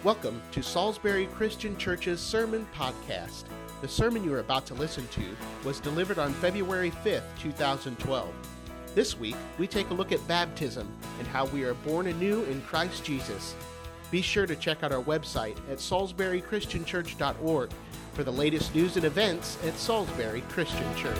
Welcome to Salisbury Christian Church's Sermon Podcast. The sermon you are about to listen to was delivered on February 5th, 2012. This week, we take a look at baptism and how we are born anew in Christ Jesus. Be sure to check out our website at salisburychristianchurch.org for the latest news and events at Salisbury Christian Church.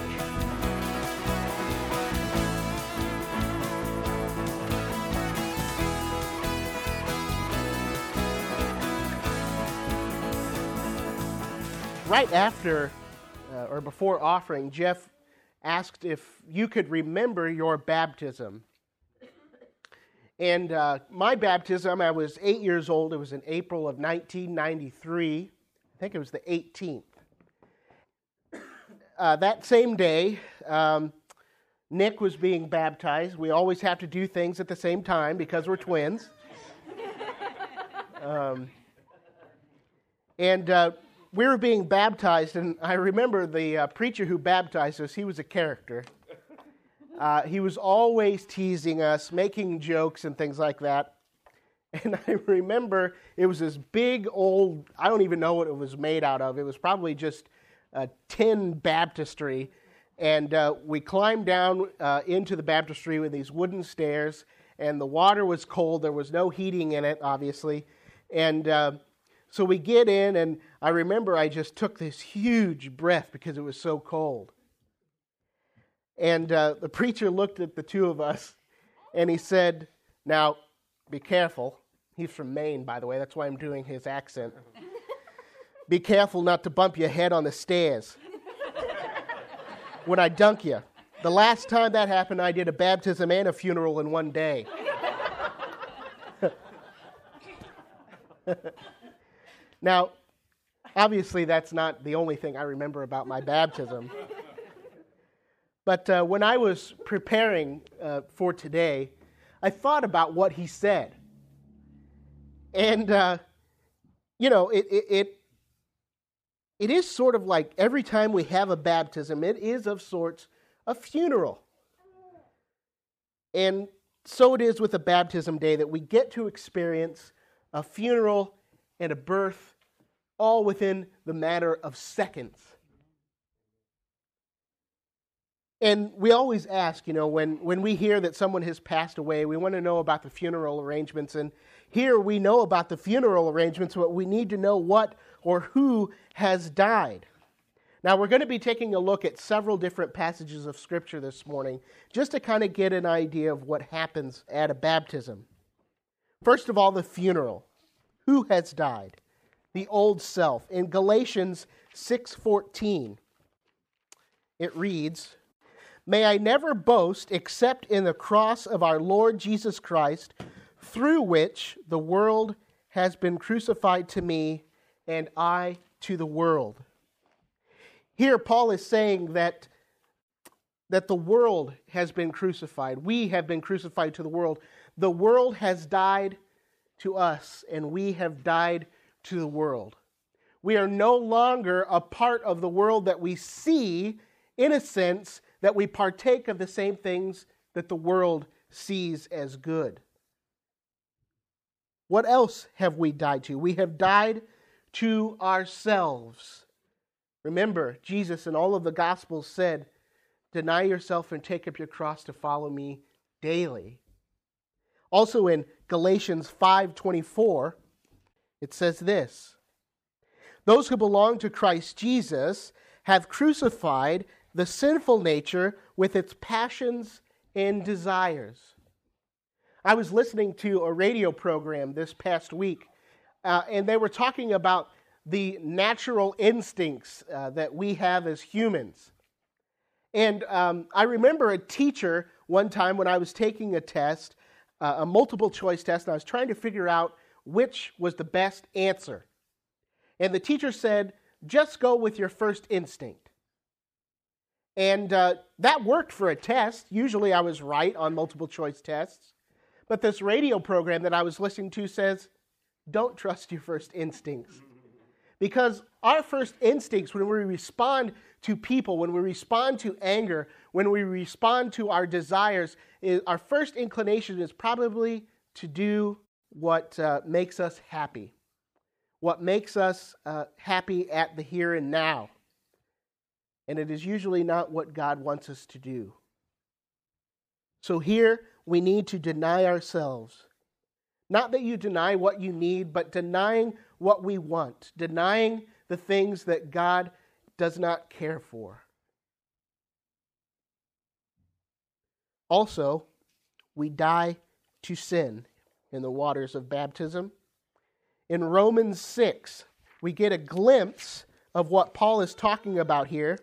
Right after or before offering, Jeff asked if you could remember your baptism. And my baptism, I was 8 years old. It was in April of 1993. I think it was the 18th. That same day, Nick was being baptized. We always have to do things at the same time because we're twins. We were being baptized, and I remember the preacher who baptized us. He was a character. He was always teasing us, making jokes and things like that. And I remember it was this big old, I don't even know what it was made out of. It was probably just a tin baptistry. And we climbed down into the baptistry with these wooden stairs, and the water was cold. There was no heating in it, obviously. And so we get in, and I remember I just took this huge breath because it was so cold. And the preacher looked at the two of us, and he said, "Now, be careful." He's from Maine, by the way. That's why I'm doing his accent. "Be careful not to bump your head on the stairs when I dunk you." The last time that happened, I did a baptism and a funeral in one day. Now, obviously, that's not the only thing I remember about my baptism. But when I was preparing for today, I thought about what he said. And, it is sort of like every time we have a baptism, it is of sorts a funeral. And so it is with a baptism day that we get to experience a funeral and a birth all within the matter of seconds. And we always ask, when we hear that someone has passed away, we want to know about the funeral arrangements. And here we know about the funeral arrangements, but we need to know what or who has died. Now, we're going to be taking a look at several different passages of Scripture this morning, just to kind of get an idea of what happens at a baptism. First of all, the funeral. Who has died? The old self. In Galatians 6:14, it reads, "May I never boast except in the cross of our Lord Jesus Christ, through which the world has been crucified to me, and I to the world." Here Paul is saying that the world has been crucified. We have been crucified to the world. The world has died to us, and we have died to the world. We are no longer a part of the world that we see, in a sense, that we partake of the same things that the world sees as good. What else have we died to? We have died to ourselves. Remember, Jesus in all of the Gospels said, "Deny yourself and take up your cross to follow me daily." Also in Galatians 5:24, it says this, "Those who belong to Christ Jesus have crucified the sinful nature with its passions and desires." I was listening to a radio program this past week, and they were talking about the natural instincts that we have as humans. And I remember a teacher one time when I was taking a test, a multiple choice test, and I was trying to figure out which was the best answer. And the teacher said, "Just go with your first instinct." And that worked for a test. Usually I was right on multiple choice tests. But this radio program that I was listening to says, don't trust your first instincts. Because our first instincts, when we respond to people, when we respond to anger, when we respond to our desires, our first inclination is probably to do what makes us happy. what makes us happy at the here and now. And it is usually not what God wants us to do. So here we need to deny ourselves. Not that you deny what you need, but denying what we want. Denying the things that God does not care for. Also, we die to sin in the waters of baptism. In Romans 6, we get a glimpse of what Paul is talking about here,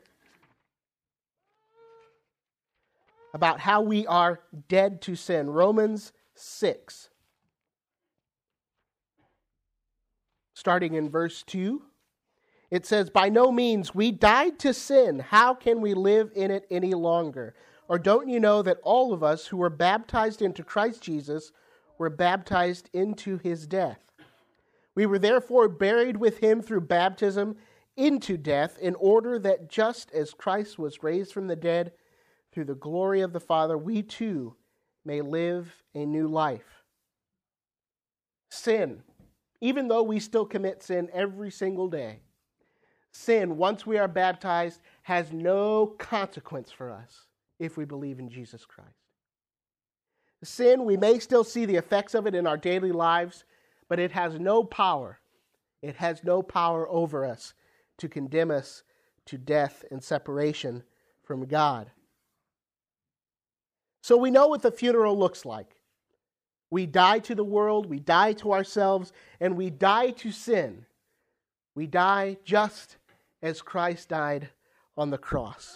about how we are dead to sin. Romans 6, starting in verse 2, it says, "By no means we died to sin. How can we live in it any longer? Or don't you know that all of us who were baptized into Christ Jesus were baptized into his death? We were therefore buried with him through baptism into death, in order that just as Christ was raised from the dead through the glory of the Father, we too may live a new life." Sin, even though we still commit sin every single day, sin, once we are baptized, has no consequence for us if we believe in Jesus Christ. Sin, we may still see the effects of it in our daily lives, but it has no power. It has no power over us to condemn us to death and separation from God. So we know what the funeral looks like. We die to the world, we die to ourselves, and we die to sin. We die just as Christ died on the cross.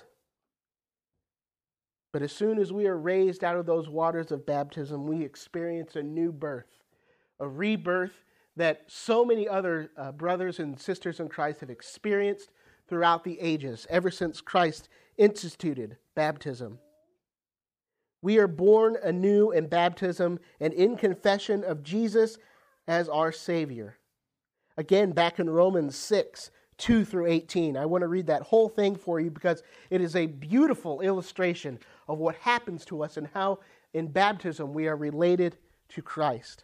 But as soon as we are raised out of those waters of baptism, we experience a new birth, a rebirth that so many other brothers and sisters in Christ have experienced throughout the ages, ever since Christ instituted baptism. We are born anew in baptism and in confession of Jesus as our Savior. Again, back in Romans 6, 2 through 18. I want to read that whole thing for you because it is a beautiful illustration of what happens to us and how in baptism we are related to Christ.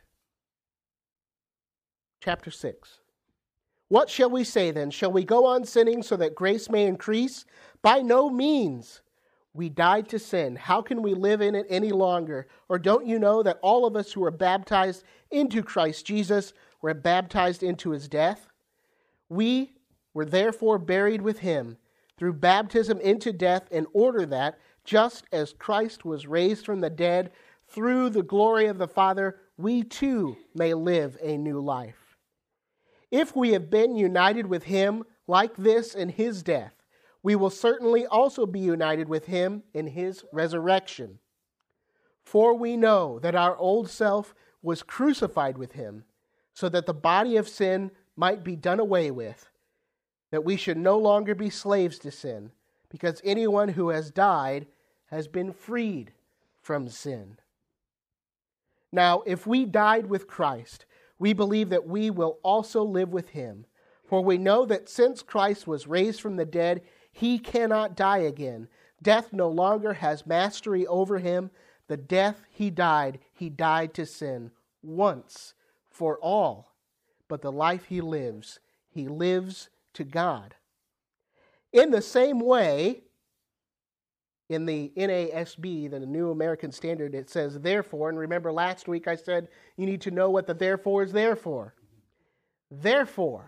Chapter 6. "What shall we say then? Shall we go on sinning so that grace may increase? By no means. We died to sin. How can we live in it any longer? Or don't you know that all of us who were baptized into Christ Jesus were baptized into his death? We were therefore buried with him through baptism into death, in order that, just as Christ was raised from the dead through the glory of the Father, we too may live a new life. If we have been united with him like this in his death, we will certainly also be united with him in his resurrection. For we know that our old self was crucified with him, so that the body of sin might be done away with, that we should no longer be slaves to sin, because anyone who has died has been freed from sin. Now, if we died with Christ, we believe that we will also live with him. For we know that since Christ was raised from the dead, he cannot die again. Death no longer has mastery over him. The death he died to sin once for all. But the life he lives to God. In the same way, in the NASB, the New American Standard, it says, therefore, and remember last week I said you need to know what the therefore is there for. Therefore,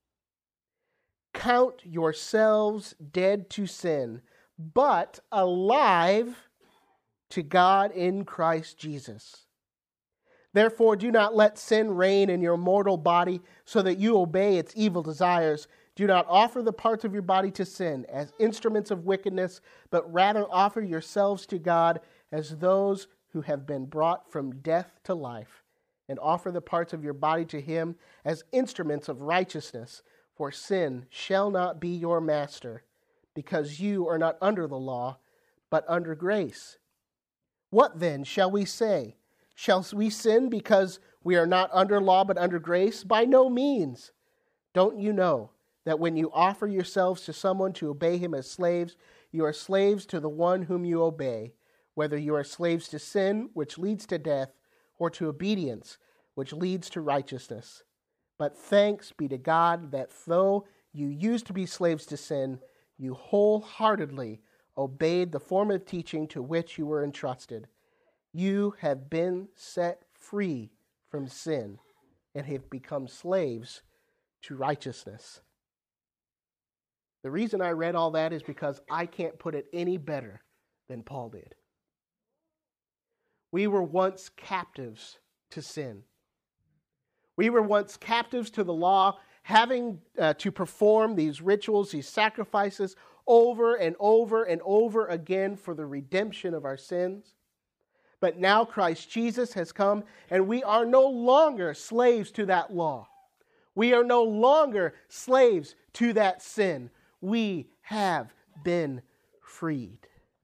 count yourselves dead to sin, but alive to God in Christ Jesus. Therefore, do not let sin reign in your mortal body so that you obey its evil desires. Do not offer the parts of your body to sin as instruments of wickedness, but rather offer yourselves to God as those who have been brought from death to life, and offer the parts of your body to him as instruments of righteousness. For sin shall not be your master, because you are not under the law, but under grace. What then shall we say? Shall we sin because we are not under law, but under grace? By no means. Don't you know that when you offer yourselves to someone to obey him as slaves, you are slaves to the one whom you obey, whether you are slaves to sin, which leads to death, or to obedience, which leads to righteousness. But thanks be to God that though you used to be slaves to sin, you wholeheartedly obeyed the form of teaching to which you were entrusted. You have been set free from sin and have become slaves to righteousness. The reason I read all that is because I can't put it any better than Paul did. We were once captives to sin. We were once captives to the law, having to perform these rituals, these sacrifices over and over and over again for the redemption of our sins. But now Christ Jesus has come, and we are no longer slaves to that law. We are no longer slaves to that sin. We have been freed.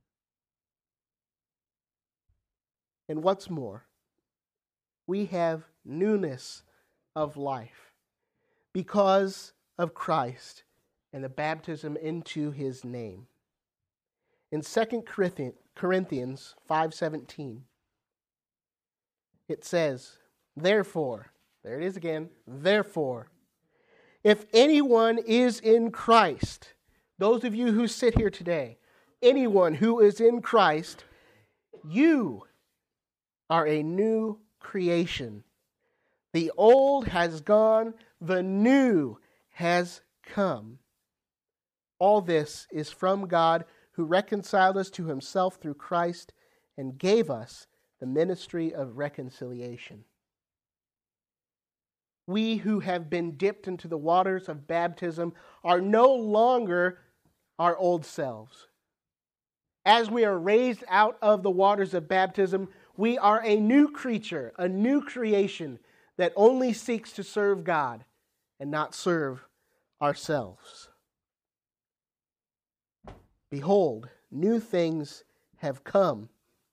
And what's more, we have newness of life because of Christ and the baptism into his name. In 2 Corinthians 5:17, it says, therefore, there it is again, therefore, if anyone is in Christ, those of you who sit here today, anyone who is in Christ, you are a new creation. The old has gone, the new has come. All this is from God, who reconciled us to himself through Christ and gave us the ministry of reconciliation. We who have been dipped into the waters of baptism are no longer our old selves. As we are raised out of the waters of baptism, we are a new creature, a new creation that only seeks to serve God and not serve ourselves. Behold, new things have come.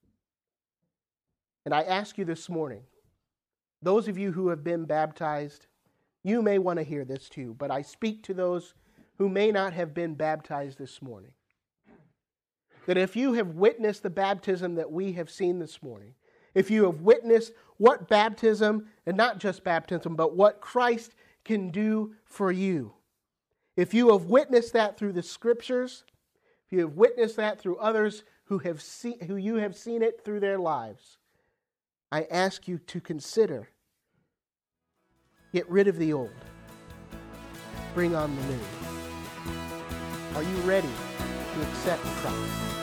And I ask you this morning, those of you who have been baptized, you may want to hear this too, but I speak to those who may not have been baptized this morning. That if you have witnessed the baptism that we have seen this morning, if you have witnessed what baptism, and not just baptism, but what Christ can do for you, if you have witnessed that through the Scriptures, if you have witnessed that through others who you have seen it through their lives, I ask you to consider, get rid of the old, bring on the new. Are you ready to accept Christ?